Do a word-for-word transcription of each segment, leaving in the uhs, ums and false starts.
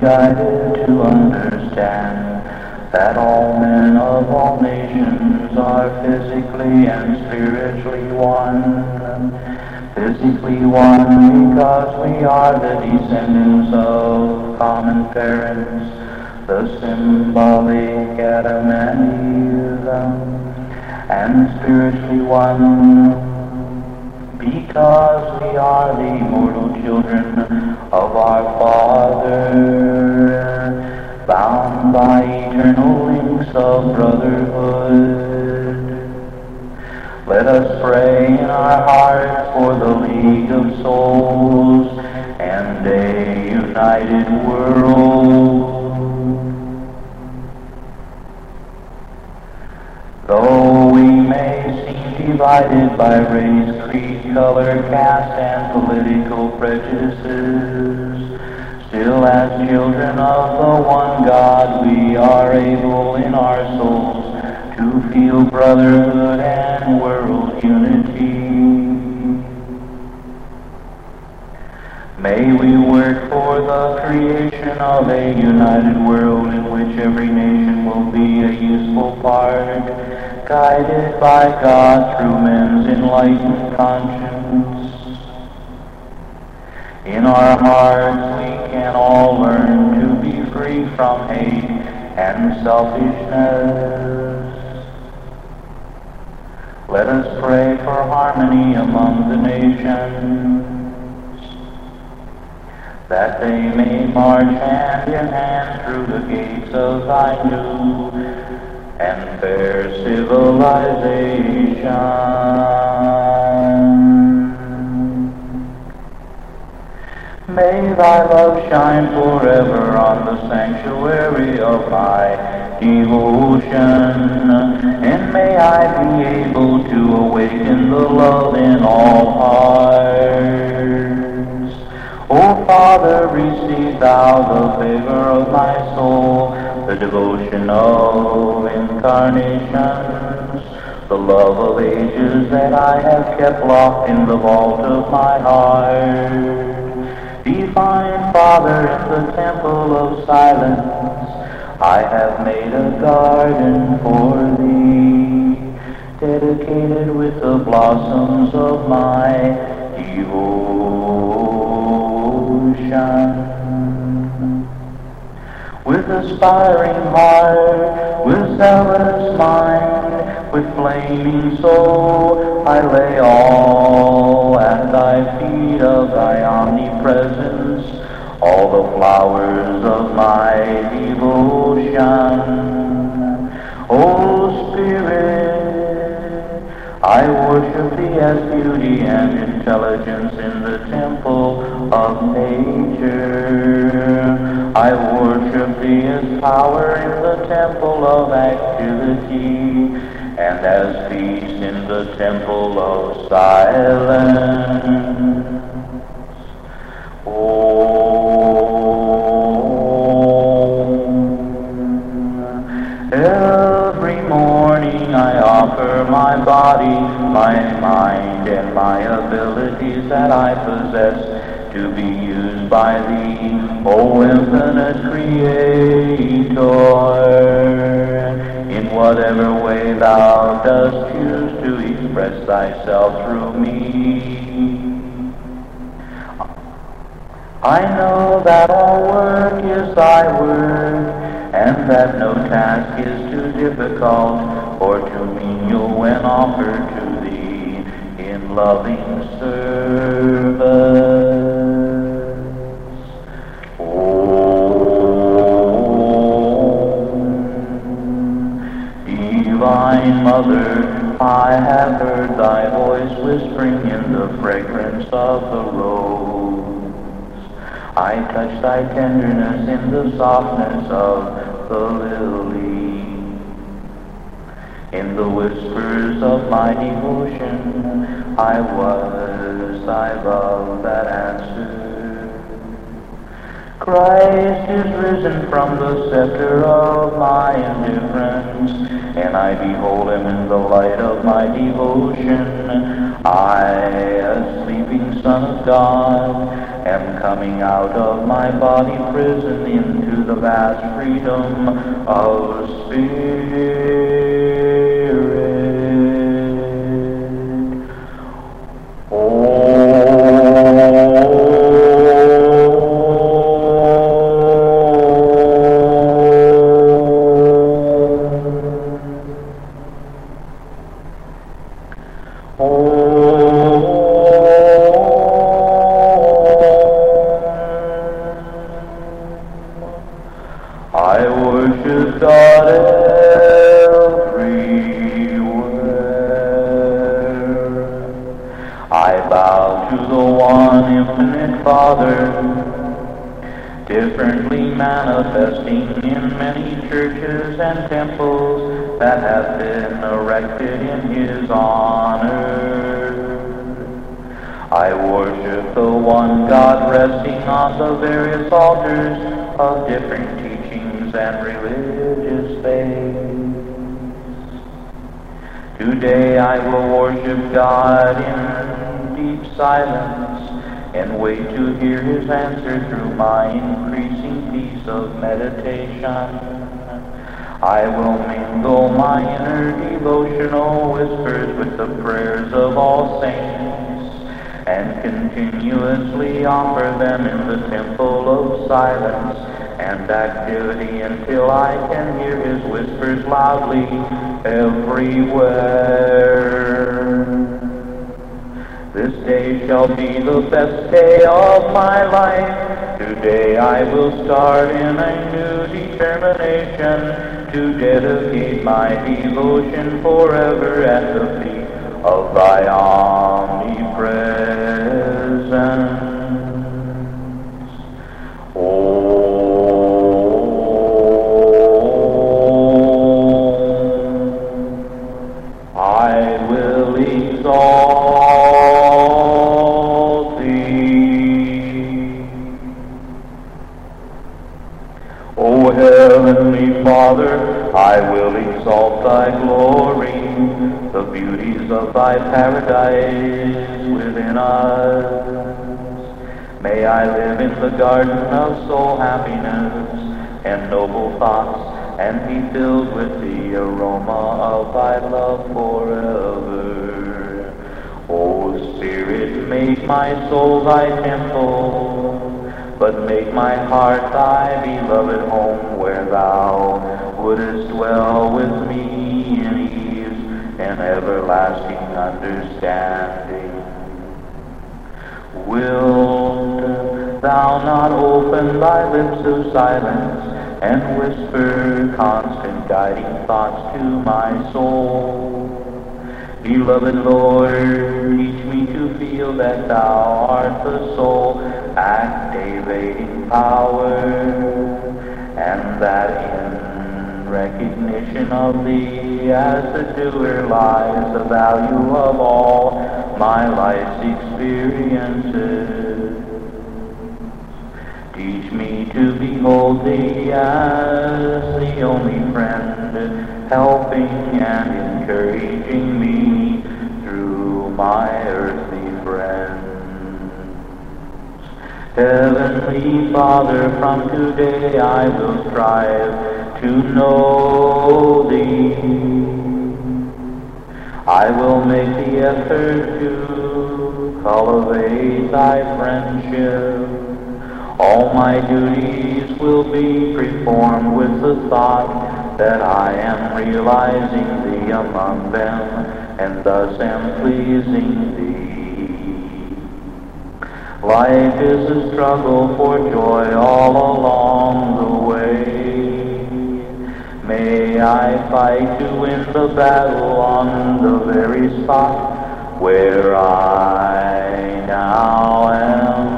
guided to understand that all men of all nations are physically and spiritually one. Physically one because we are the descendants of common parents, the symbolic Adam and Eve, and spiritually one because we are the immortal children of our Father, bound by eternal links of brotherhood. Let us pray in our hearts for the League of Souls and a united world. Though we may seem divided by race, creed, color, caste, and political prejudices, still as children of the one God, we are able in our souls to feel brotherhood and world unity. May we work for the creation of a united world in which every nation will be a useful part, guided by God through men's enlightened conscience. In our hearts we can all learn to be free from hate and selfishness. Let us pray for harmony among the nations, that they may march hand in hand through the gates of thy new and fair civilization. May thy love shine forever on the sanctuary of my devotion, and may I be able to awaken the love in all hearts. O Father, receive thou the favor of my soul, the devotion of incarnations, the love of ages that I have kept locked in the vault of my heart. Divine Father, in the temple of silence, I have made a garden for thee, dedicated with the blossoms of my devotion. With aspiring heart, with zealous mind, with flaming soul, I lay all at thy feet of thy omnipresence, all the flowers of my devotion. O Spirit, I worship thee as beauty and intelligence in the temple of nature. I worship thee as power in the temple of activity, and as peace in the temple of silence. Every morning I offer my body, my mind, and my abilities that I possess to be used by thee, O infinite Creator, in whatever way thou dost choose to express thyself through me. I know that all work is thy work, and that no task is too difficult or too menial when offered to thee in loving service. Oh, Divine Mother, I have heard thy voice whispering in the fragrance of the rose. I touch thy tenderness in the softness of the lily. In the whispers of my devotion, I was thy love that answered. Christ is risen from the scepter of my indifference, and I behold him in the light of my devotion. I, a sleeping Son of God, am coming out of my body prison into the vast freedom of spirit. I worship God everywhere. I bow to the one infinite Father, differently manifesting in many churches and temples that have been erected in His honor. I worship the one God resting on the various altars of different teachings and religious faiths. Today I will worship God in deep silence and wait to hear His answer through my increasing peace of meditation. I will mingle my inner devotional whispers with the prayers of all saints and continuously offer them in the temple of silence and activity until I can hear His whispers loudly everywhere. This day shall be the best day of my life. Today I will start in a new determination to dedicate my devotion forever at the feet of Thy omnipresence. I will exalt Thee. O Heavenly Father, I will exalt Thy glory, the beauties of Thy paradise within us. May I live in the garden of soul happiness and noble thoughts, and be filled with the aroma of Thy love forever. O Spirit, make my soul Thy temple, but make my heart Thy beloved home, where Thou wouldest dwell with me in ease and everlasting understanding. Wilt Thou not open Thy lips of silence and whisper constant guiding thoughts to my soul? Beloved Lord, teach me to feel that Thou art the sole activating power, and that in recognition of Thee as the doer lies the value of all my life's experiences. Teach me to behold Thee as the only friend, helping and encouraging me through my earthly friends. Heavenly Father, from today I will strive to know Thee. I will make the effort to cultivate Thy friendship. All my duties will be performed with the thought that I am realizing Thee among them, and thus am pleasing Thee. Life is a struggle for joy all along the way. May I fight to win the battle on the very spot where I now am.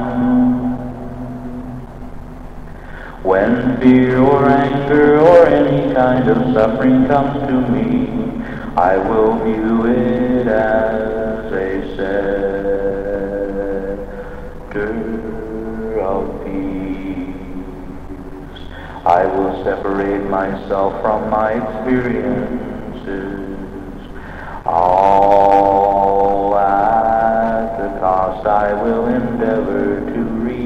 When fear or anger or any kind of suffering comes to me, I will view it as a scepter of peace. I will separate myself from my experiences, all at the cost. I will endeavor to reach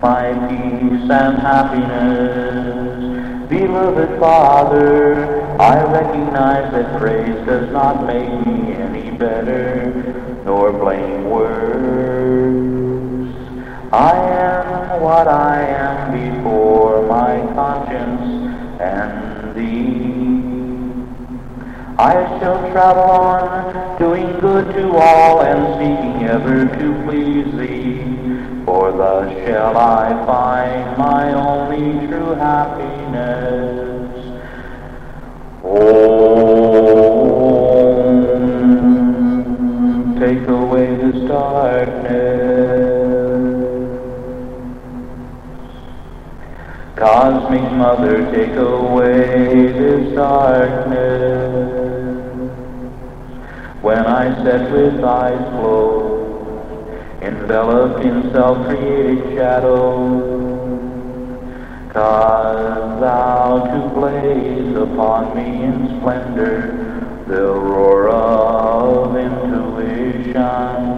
my peace and happiness. Beloved Father, I recognize that praise does not make me any better, nor blame words. I am what I am before my conscience and Thee. I shall travel on, doing good to all, and seeking ever to please Thee, for thus shall I find my only true happiness. Oh, take away this darkness. Cosmic Mother, take away this darkness. When I sat with eyes closed, enveloped in self-created shadow, cause Thou to blaze upon me in splendor the aurora of intuition.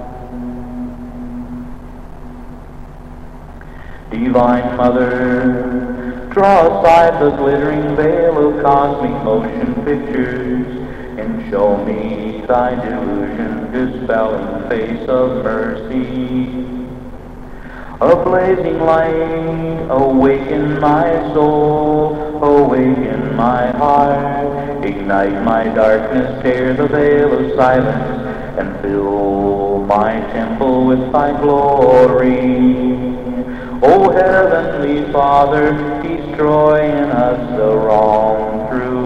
Divine Mother, draw aside the glittering veil of cosmic motion pictures and show me Thy delusion-dispelling face of mercy. A blazing light, awaken my soul, awaken my heart, ignite my darkness, tear the veil of silence, and fill my temple with Thy glory. O Heavenly Father, destroy in us the wrong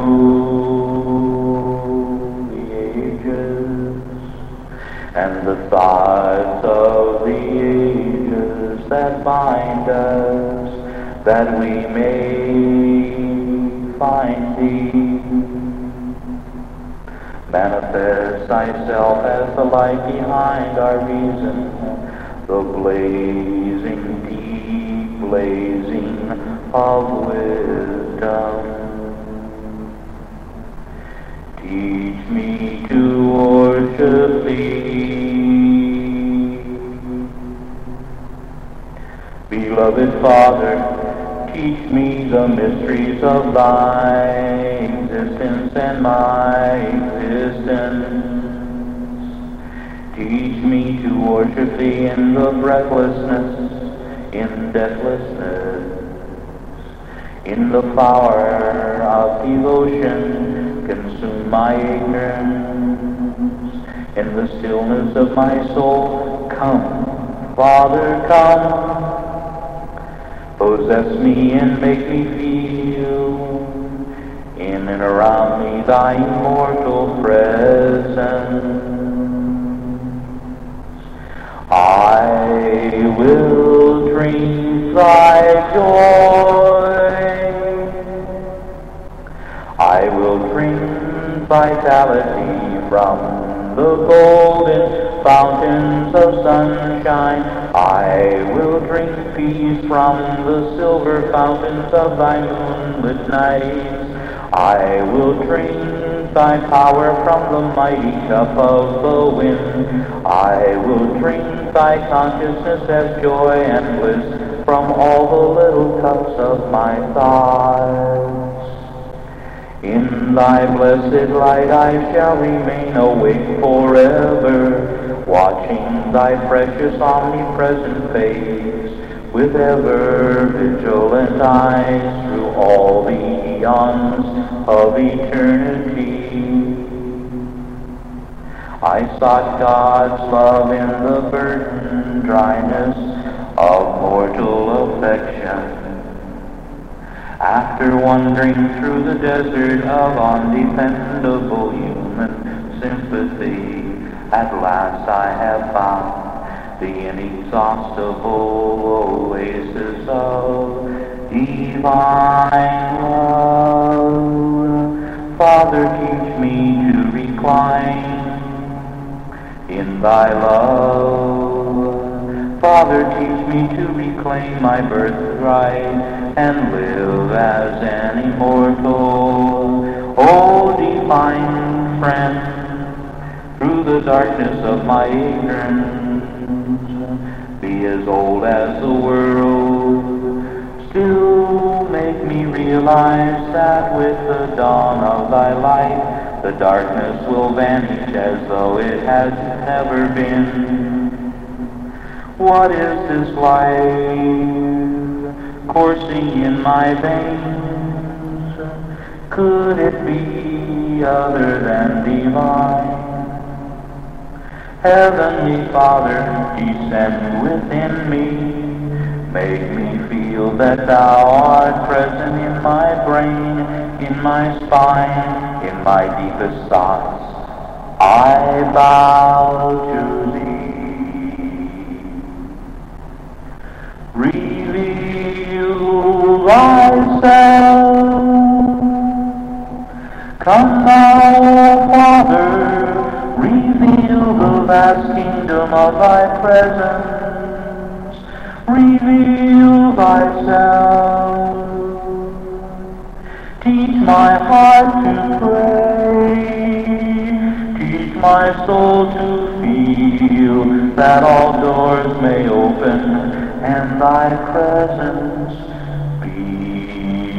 through the ages, and the thoughts of the ages that bind us, that we may find Thee. Manifest Thyself as the light behind our reason, the blazing deep blazing of wisdom. Teach me to worship Thee. Beloved Father, teach me the mysteries of Thy existence and my existence. Teach me to worship Thee in the breathlessness, in deathlessness, in the power of devotion. Consume my ignorance, in the stillness of my soul. Come, Father, come. Possess me and make me feel in and around me Thy immortal presence. I will drink Thy joy. I will drink vitality from the golden fountains of sunshine. I will drink peace from the silver fountains of Thy moonlit nights. I will drink Thy power from the mighty cup of the wind. I will drink Thy consciousness as joy and bliss from all the little cups of my thoughts. In Thy blessed light I shall remain awake forever, watching Thy precious omnipresent face with ever vigilant eyes through all the eons of eternity. I sought God's love in the burdened dryness of mortal affection. After wandering through the desert of undependable human sympathy, at last I have found the inexhaustible oasis of divine love. Father, teach me to recline in Thy love. Father, teach me to reclaim my birthright and live as an immortal. O divine friend, through the darkness of my ignorance, be be as old as the world, still make me realize that with the dawn of thy light, the darkness will vanish as though it had never been. What is this life coursing in my veins? Could it be other than divine? Heavenly Father, descend within me. Make me feel that thou art present in my brain, in my spine, in my deepest thoughts. I bow to thee. Reveal thyself. Come now, Father, reveal the vast kingdom of thy presence. Reveal thyself. Teach my heart to pray. Teach my soul to feel that all doors may open and thy presence be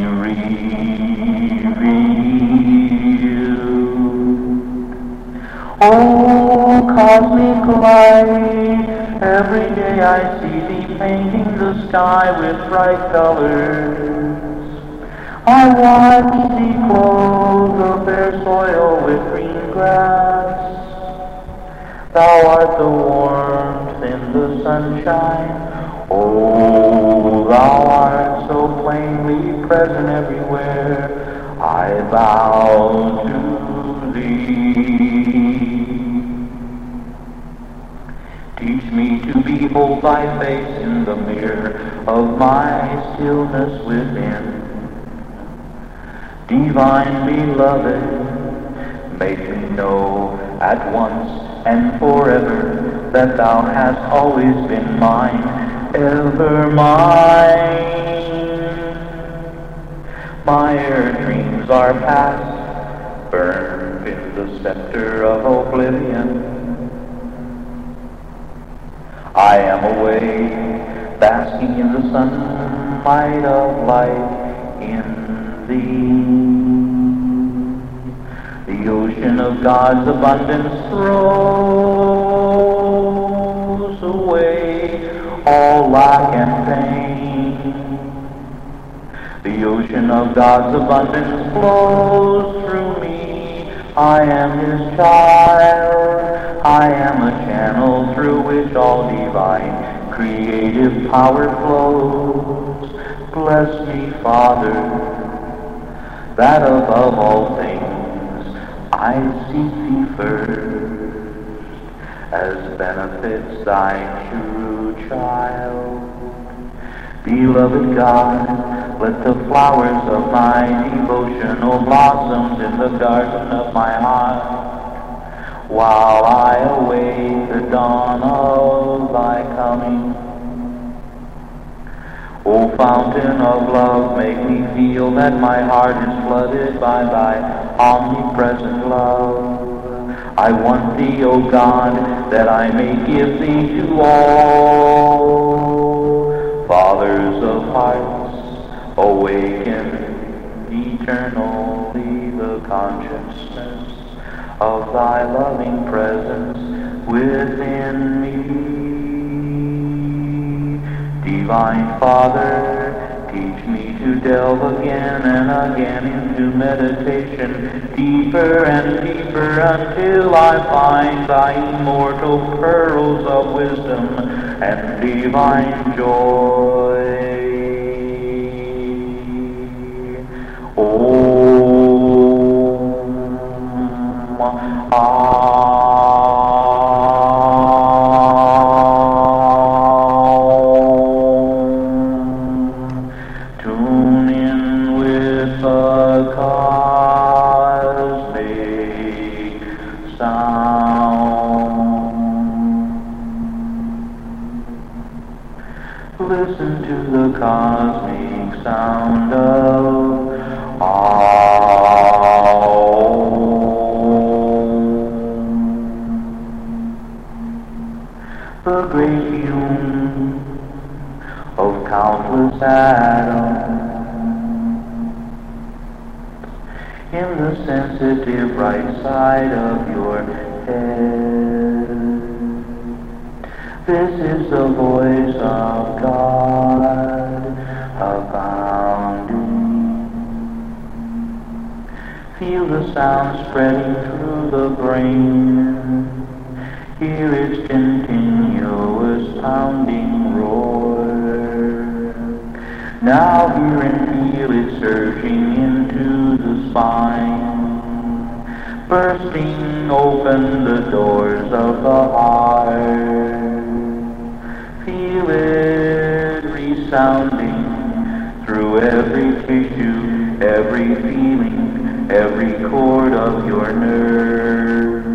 revealed. Oh, cosmic light, every day I see thee painting the sky with bright colors. I watch thee clothe the fair soil with green grass. Thou art the warmth in the sunshine. Oh, thou art so plainly present everywhere. I bow to thee. Teach me to behold thy face in the mirror of my stillness within. Divine beloved, make me know at once and forever that thou hast always been mine, ever mine. My air dreams are past, burned in the scepter of oblivion. I am away, basking in the sunlight of light in thee. The ocean of God's abundance throws away all lack and pain. The ocean of God's abundance flows through me. I am his child. I am a channel through which all divine creative power flows. Bless me, Father, that above all things I seek thee first, as benefits thy true child. Beloved God, let the flowers of my devotional blossoms in the garden of my heart, while I await the dawn of thy coming. O fountain of love, make me feel that my heart is flooded by thy omnipresent love. I want thee, O God, that I may give thee to all. Fathers of hearts, awaken eternally the consciousness of thy loving presence within me. Divine Father, teach me to delve again and again into meditation, deeper and deeper until I find thy immortal pearls of wisdom and divine joy. Om Tune in with the cosmic sound. Listen to the cosmic sound of Aum, the great hymn atoms in the sensitive right side of your head. This is the voice of God abounding. Feel the sound spreading through the brain. Hear its continuous pounding roar. Now hear and feel it surging into the spine, bursting open the doors of the heart. Feel it resounding through every tissue, every feeling, every chord of your nerves.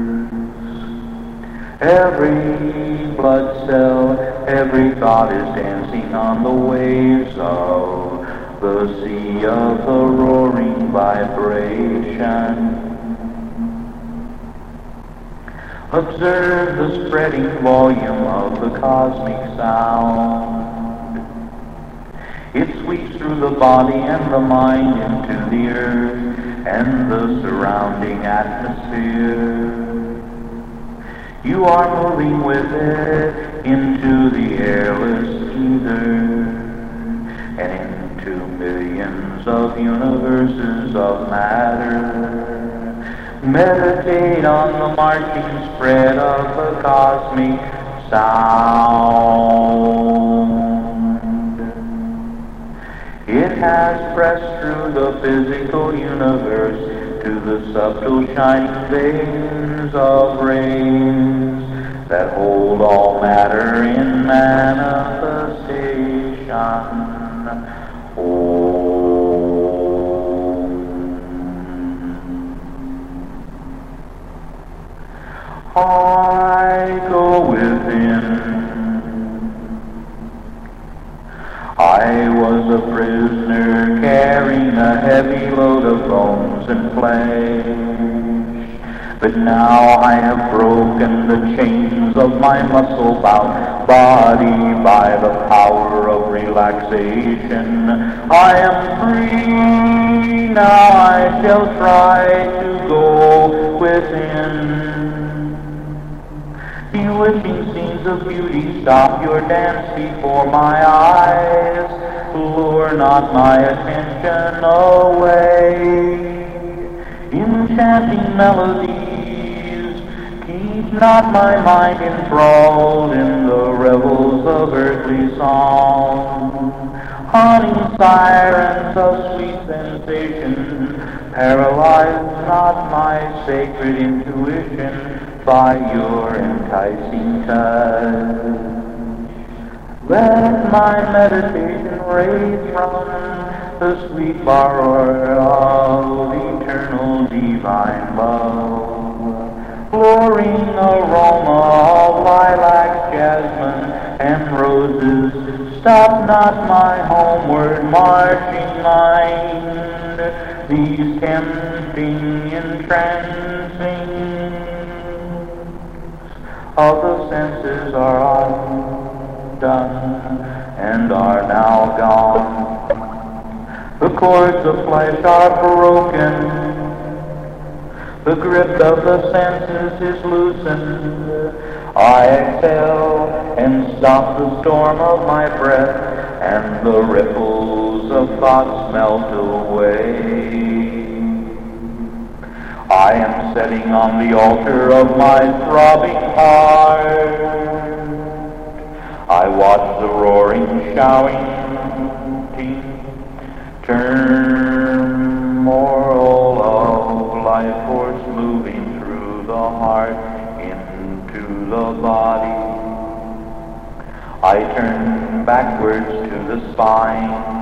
Every blood cell, every thought is dancing on the waves of the sea of the roaring vibration. Observe the spreading volume of the cosmic sound. It sweeps through the body and the mind into the earth and the surrounding atmosphere. You are moving with it into the airless ether and into millions of universes of matter. Meditate on the marching spread of the cosmic sound. It has pressed through the physical universe to the subtle shining veins of rays that hold all matter in manifestation. Om. I go within. I was a prisoner carrying a heavy load of bones and flesh, but now I have broken the chains of my muscle-bound body by the power of relaxation. I am free, now I shall try to go within. Bewitching scenes of beauty, stop your dance before my eyes. Lure not my attention away. Enchanting melodies, keep not my mind enthralled in the revels of earthly song. Haunting sirens of sweet sensation, paralyze not my sacred intuition by your enticing touch. Let my meditation raise from the sweet borrower of eternal divine love, flowing aroma of lilac, jasmine, and roses. Stop not my homeward marching mind, these tempting, entrancing of the senses are undone and are now gone. The cords of flesh are broken. The grip of the senses is loosened. I exhale and stop the storm of my breath, and the ripples of thoughts melt away. I am setting on the altar of my throbbing heart. I watch the roaring, shouting turmoil of life force moving through the heart into the body. I turn backwards to the spine.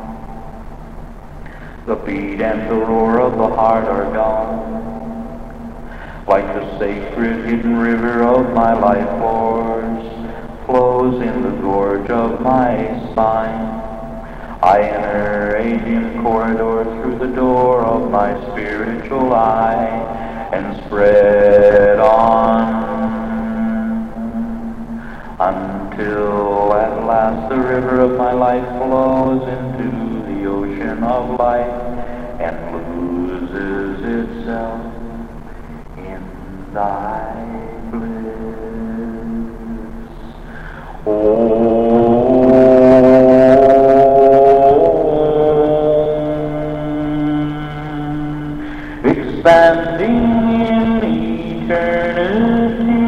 The beat and the roar of the heart are gone. Like the sacred hidden river of my life force flows in the gorge of my spine. I enter a dim corridor through the door of my spiritual eye and spread on until at last last the river of my life flows into the ocean of life and loses itself in thy bliss. Oh, expanding in eternity,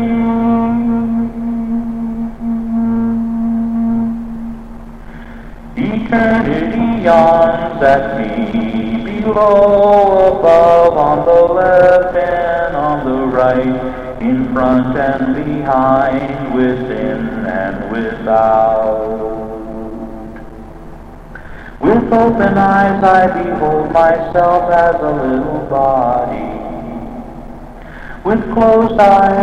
eternity yawns at me, below, above, on the left and on the right, in front and behind, within and without. With open eyes I behold myself as a little body. With closed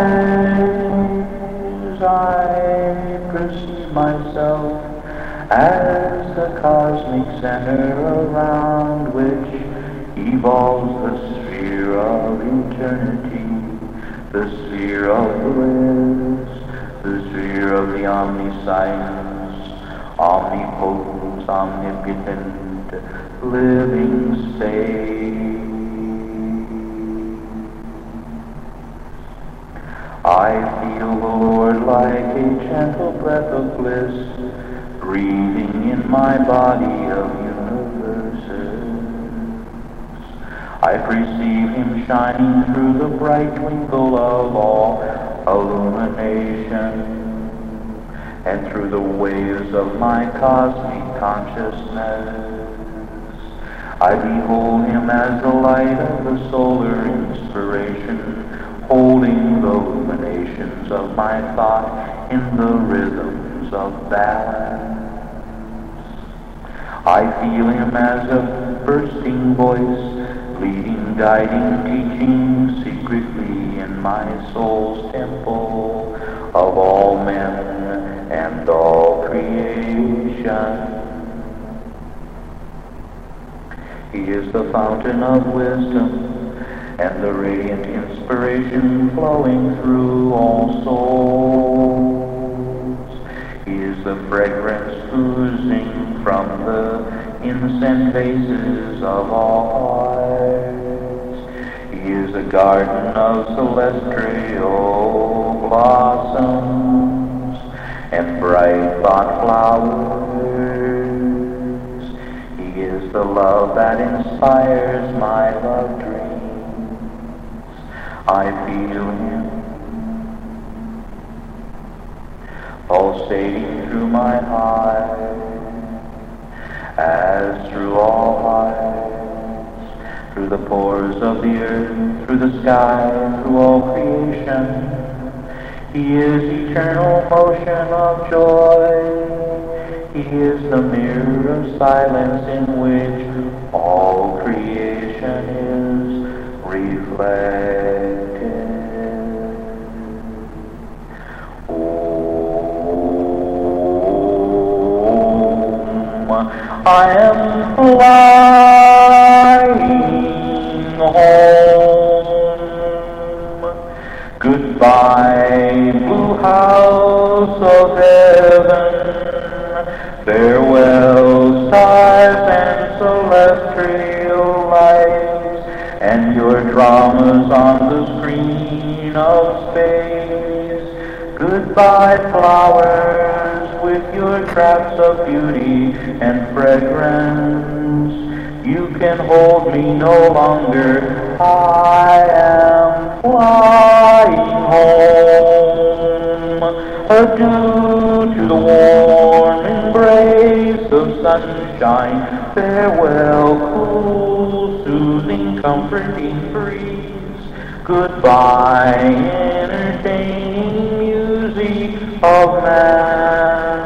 eyes I perceive myself as the cosmic center around which evolves the sphere of eternity, the sphere of bliss, the sphere of the omniscience, omnipotent, omnipotent, living space. I feel the Lord like a gentle breath of bliss, breathing in my body of universes. I perceive him shining through the bright twinkle of all illumination, and through the waves of my cosmic consciousness. I behold him as the light of the solar inspiration, holding the illuminations of my thought in the rhythms of balance. I feel him as a bursting voice, leading, guiding, teaching secretly in my soul's temple of all men and all creation. He is the fountain of wisdom and the radiant inspiration flowing through all souls. He is the fragrance oozing from the incense vases of all hearts. He is a garden of celestial blossoms and bright thought flowers. He is the love that inspires my love dreams. I feel him pulsating through my heart, as through all hearts, through the pores of the earth, through the sky, through all creation. He is eternal motion of joy. He is the mirror of silence in which all creation is reflected. I am flying home. Goodbye, blue house of heaven. Farewell, stars and celestial lights, and your dramas on the screen of space. Goodbye, flowers, with your traps of beauty and fragrance. You can hold me no longer. I am flying home. Adieu to the warm embrace of sunshine. Farewell, cool, soothing, comforting breeze. Goodbye, entertaining music of man.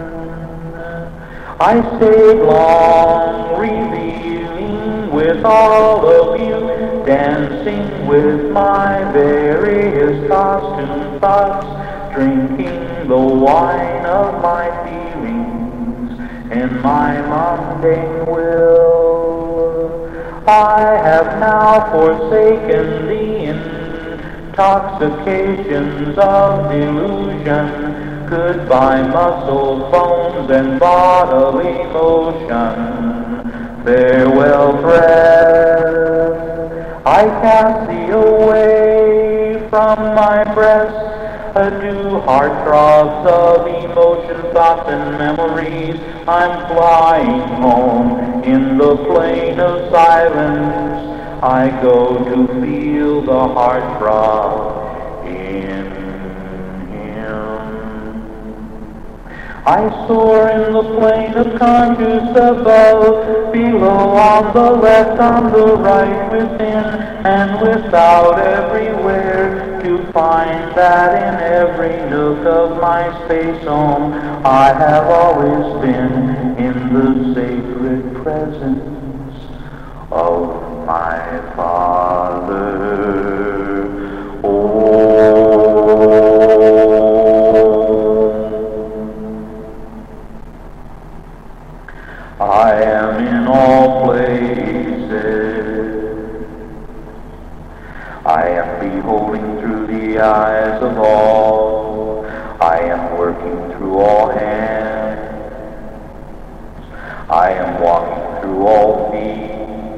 I stayed long, revealing with all of you, dancing with my various costume thoughts, drinking the wine of my feelings and my mundane will. I have now forsaken the intoxications of delusion, Goodbye muscle, bones, and bodily motion. Farewell breath. I cast thee away from my breast. Adieu heartthrobs of emotion, thoughts, and memories. I'm flying home in the plain of silence. I go to feel the heartthrob in I soar in the plain of conscious above, below, on the left, on the right, within and without, everywhere, to find that in every nook of my space home I have always been in the sacred presence of my Father. Oh, I am in all places. I am beholding through the eyes of all. I am working through all hands. I am walking through all feet.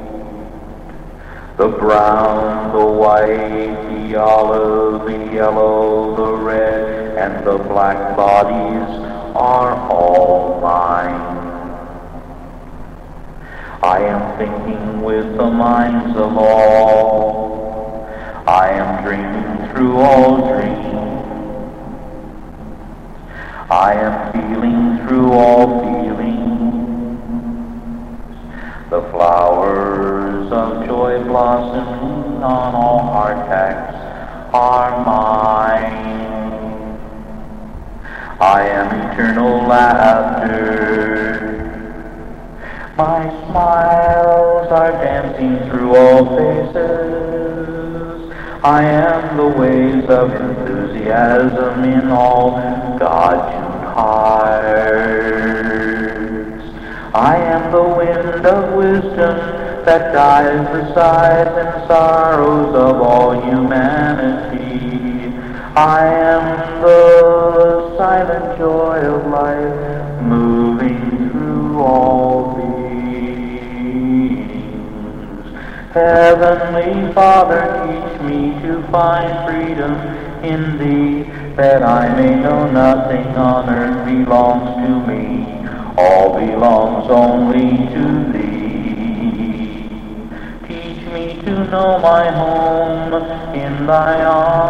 The brown, the white, the olive, the yellow, the red, and the black bodies are all mine. I am thinking with the minds of all. I am dreaming through all dreams. I am feeling through all feelings. The flowers of joy blossoming on all hardtacks are mine. I am eternal laughter. My smiles are dancing through all faces. I am the waves of enthusiasm in all God-tuned hearts. I am the wind of wisdom that guides the sighs and sorrows of all humanity. I am the silent joy of life moving through all beings. Heavenly Father, teach me to find freedom in Thee, that I may know nothing on earth belongs to me. All belongs only to Thee. Teach me to know my home in Thy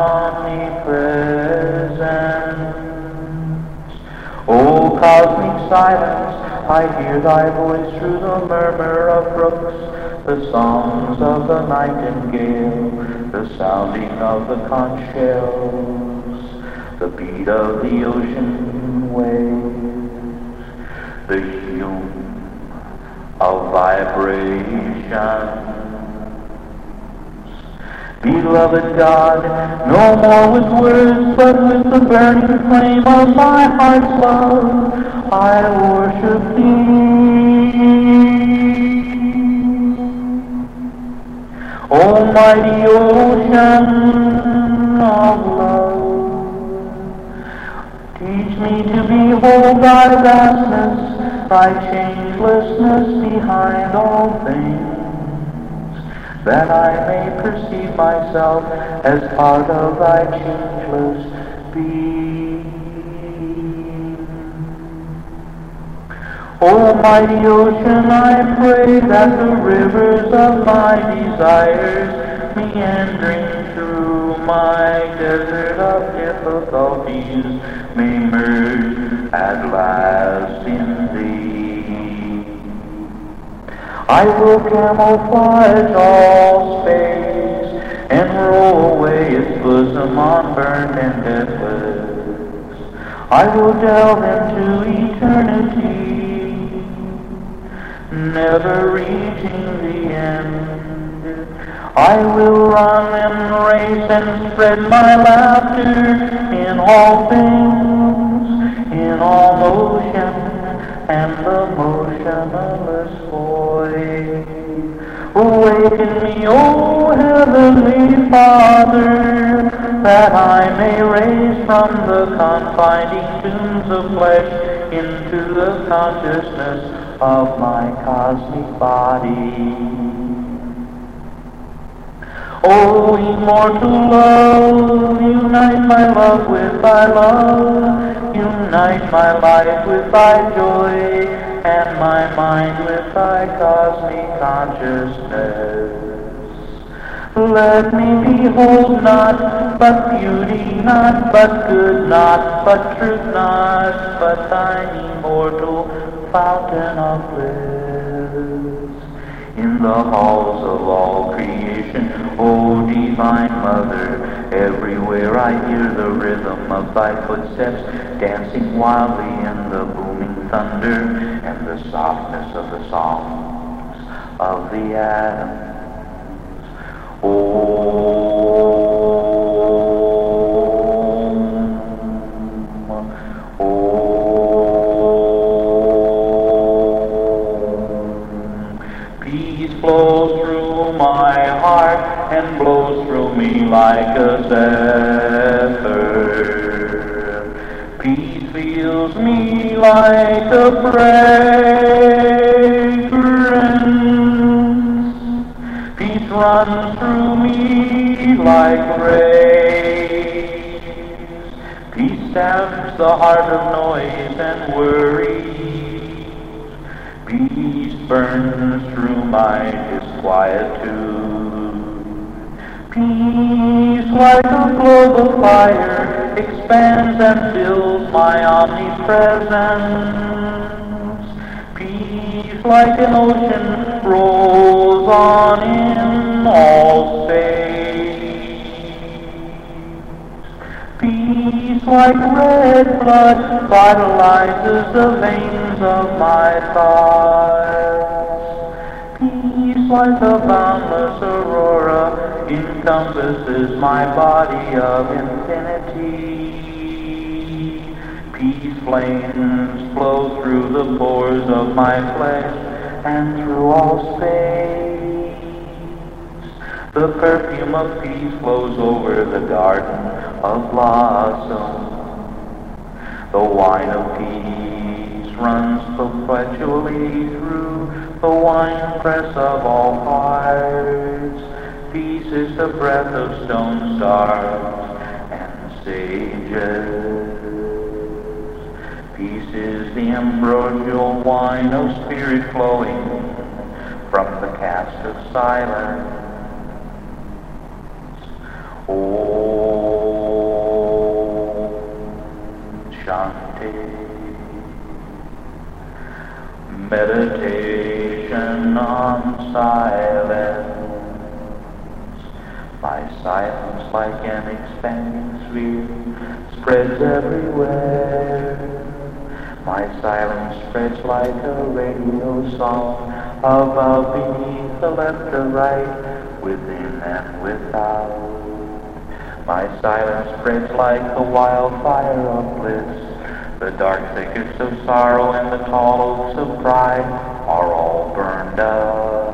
omnipresence. O cosmic silence, I hear Thy voice through the murmur of brooks, the songs of the nightingale, the sounding of the conch shells, the beat of the ocean waves, the hum of vibrations. Beloved God, no more with words, but with the burning flame of my heart's love, I worship Thee. Almighty ocean of love, teach me to behold Thy vastness, Thy changelessness behind all things, that I may perceive myself as part of Thy changeless being. Almighty ocean, I pray that the rivers of my desires, meandering through my desert of difficulties, may merge at last in Thee. I will camouflage all space and roll away its bosom unburned and deathless. I will delve into eternity, never reaching the end. I will run and race and spread my laughter in all things, in all motion, and the motionless void. Awaken me, O Heavenly Father, that I may raise from the confining tombs of flesh into the consciousness of my cosmic body. O immortal love, unite my love with thy love, unite my life with thy joy, and my mind with thy cosmic consciousness. Let me behold not but beauty, not but good, not but truth, not but thine immortal fountain of bliss. In the halls of all creation, O divine Mother, everywhere I hear the rhythm of thy footsteps dancing wildly in the booming thunder and the softness of the songs of the atoms. Peace flows through my heart and blows through me like a zephyr. Peace fills me like a fragrance. Peace runs through me like rays. Peace stabs the heart of noise and worry. Peace burns through my disquietude. Peace, like a globe of fire, expands and fills my omnipresence. Peace, like an ocean, rolls on in all space. Peace, like red blood, vitalizes the veins of my thoughts. Peace, like a boundless aurora, encompasses my body of infinity. Peace flames flow through the pores of my flesh and through all space. The perfume of peace flows over the garden of blossom. The wine of peace runs perpetually through the winepress of all hearts. Peace is the breath of stone stars and sages. Peace is the ambrosial wine of spirit flowing from the cask of silence. Oh, Shanti. Meditation on silence. My silence, like an expanding sphere, spreads everywhere. My silence spreads like a radio song, above, beneath, the left or right, within and without. My silence spreads like the wildfire of bliss. The dark thickets of sorrow and the tall oaks of pride are all burned up.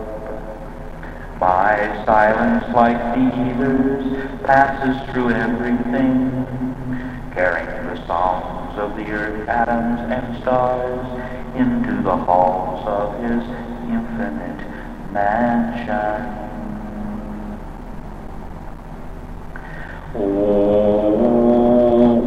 My silence, like the ethers, passes through everything, carrying the songs of the earth, atoms, and stars into the halls of his infinite mansion. Oh,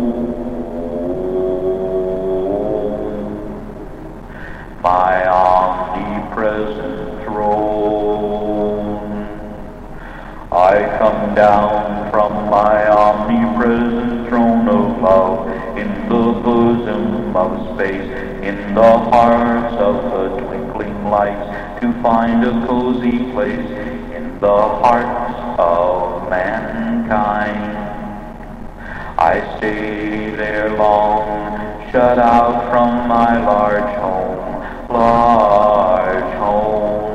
my omnipresent throne, I come down from my omnipresent throne of love in the bosom of space, in the hearts of the twinkling lights, to find a cozy place in the hearts of mankind. I stay there long, shut out from my large home, large home.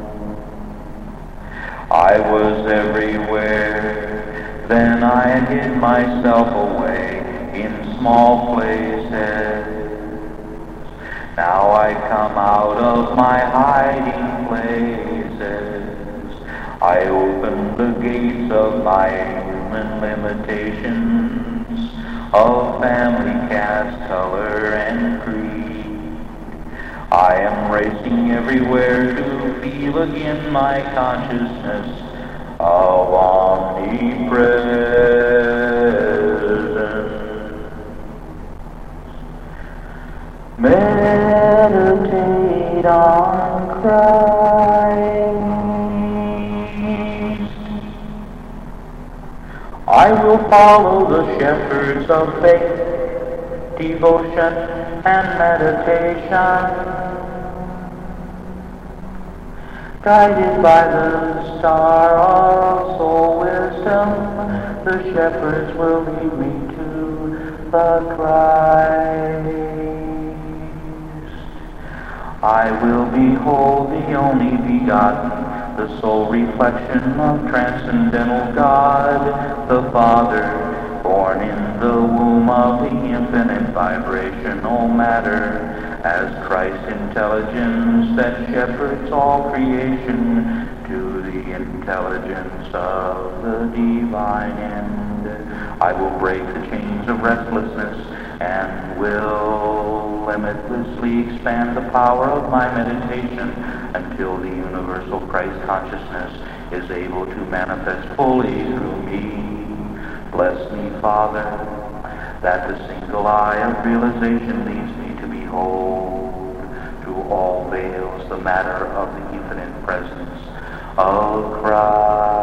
I was everywhere, then I hid myself away in small places. Now I come out of my hiding places. I open the gates of my human limitations of family, caste, color, and creed. I am racing everywhere to feel again my consciousness of omnipresence. Meditate on Christ. I will follow the shepherds of faith, devotion, and meditation. Guided by the star of soul wisdom, the shepherds will lead me to the Christ. I will behold the only begotten, the sole reflection of transcendental God, the Father, born in the womb of the infinite vibrational matter, as Christ's intelligence that shepherds all creation to the intelligence of the divine end. I will break the chains of restlessness and will limitlessly expand the power of my meditation until the universal Christ consciousness is able to manifest fully through me. Bless me, Father, that the single eye of realization leads me to behold through all veils the matter of the infinite presence of Christ.